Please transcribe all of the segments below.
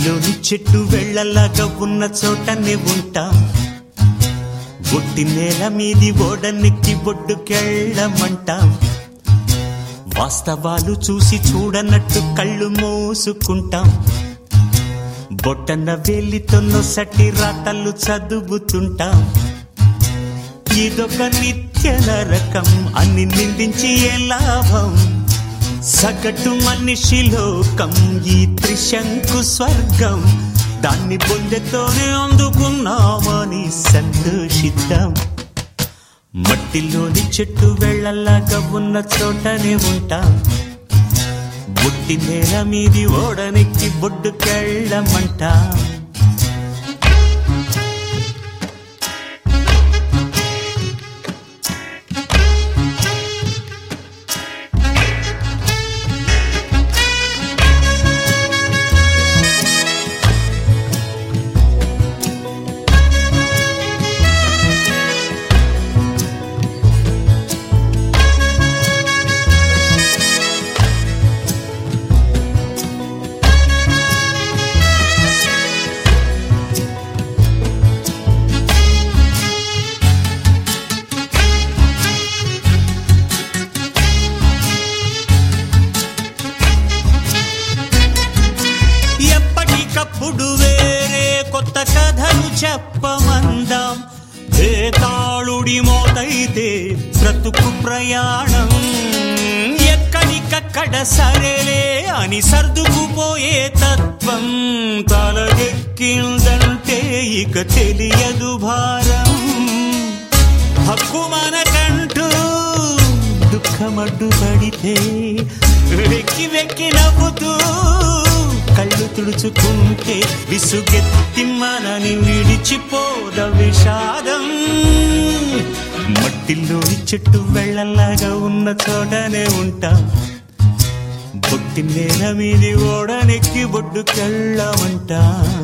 మట్టిలోని చెట్టు వెళ్ళలాగా ఉన్న చోటనే ఉంటాం. ఒట్టి నేల మీది ఓడనెక్కి ఒడ్డుకెళ్ళమంటాం. వాస్తవాలు చూసి చూడనట్టు కళ్ళు మోసుకుంటాం. బొట్టన వేలితో నొసటి రాతలు చదువుతుంటాం. ఇదొక నిత్య నరకం అని నిందించి ఏ లాభం? సగటు మనిషి లోకం ఈ త్రిశంకు స్వర్గం. దాన్ని పొందెతోనే అందుకున్నామని సంతోషిద్దాం. మట్టిలోని చెట్టు వెళ్ళలాగా ఉన్న చోటనే ఉంటాం. బుట్టి నేల మీది ఓడనెక్కి బొడ్డుకెళ్ళమంటాం. ఎప్పటికప్పుడు వేరే కొత్త కథలు చెప్పమందాం. తాళుడి మోతైతే బ్రతుకు ప్రయాణం. ఎక్కడికక్కడ సరేలే అని సర్దుకుపోయే తత్వం తలకెక్కిందంటే ఇక తెలియదు భారం. హక్కు మనకంటూ దుఃఖమడ్డు పడితే వెక్కి వెక్కి నవ్వుతూ కళ్ళు తుడుచుకుంటే విసుగెత్తి మనని విడిచిపోద విషాదం. మట్టిలోని చెట్టు వెళ్ళలాగా ఉన్న చోటనే ఉంటాం. బొట్టి నేల మీది ఓడనెక్కి బొడ్డుకెళ్ళమంటాం.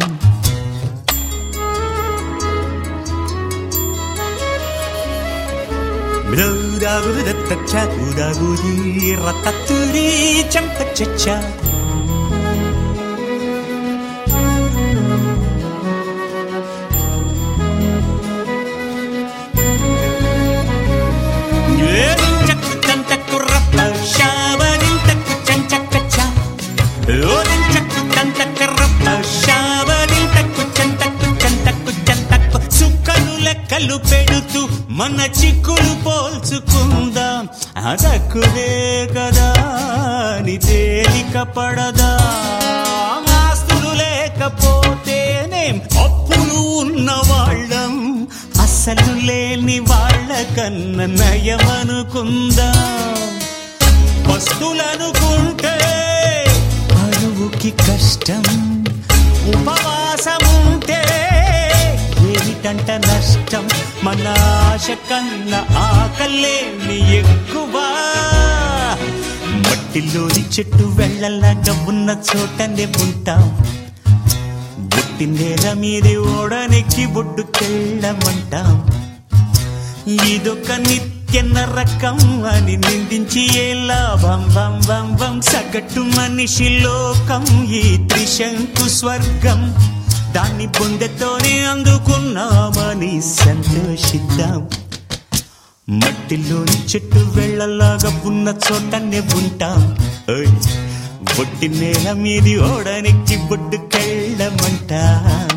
చంపచ్చ సుక్కలు లెక్కలు పెడుతూ మన చిక్కులు పోల్చుకుందాం. అదక్కుదే కదా ని తేలిక పడదా? ఆస్తులు లేకపోతేనేం అప్పులు ఉన్న వాళ్ళం. అసలు లేని వాళ్ళ కన్నా నయమనుకుందాం. వస్తులనుకుంటే అరువుకి కష్టం. ఉపవాసముంటే ఏమిటంట నష్టం? మన ఆశ కన్నా ఆకలేమి ఎక్కువ. మట్టిలోని చెట్టు వెళ్ళలాగా ఉన్న చోటనే ఉంటాం. బొట్టి నేల మీది ఓడనెక్కి బొడ్డుకెళ్ళమంటాం. ఇదొక నిత్య నరకం అని నిందించి ఏ లాభం? వం వం వం సగటు మనిషి లోకం ఈ త్రిశంకు స్వర్గం. దాన్ని పొందెతోనే అందుకున్నామని సంతోషిద్దాం. మట్టిలోని చెట్టు వెళ్ళలాగా ఉన్న చోటనే ఉంటాం. బొట్టి నేల మీది ఓడనెక్కి బొడ్డుకెళ్ళమంటాం.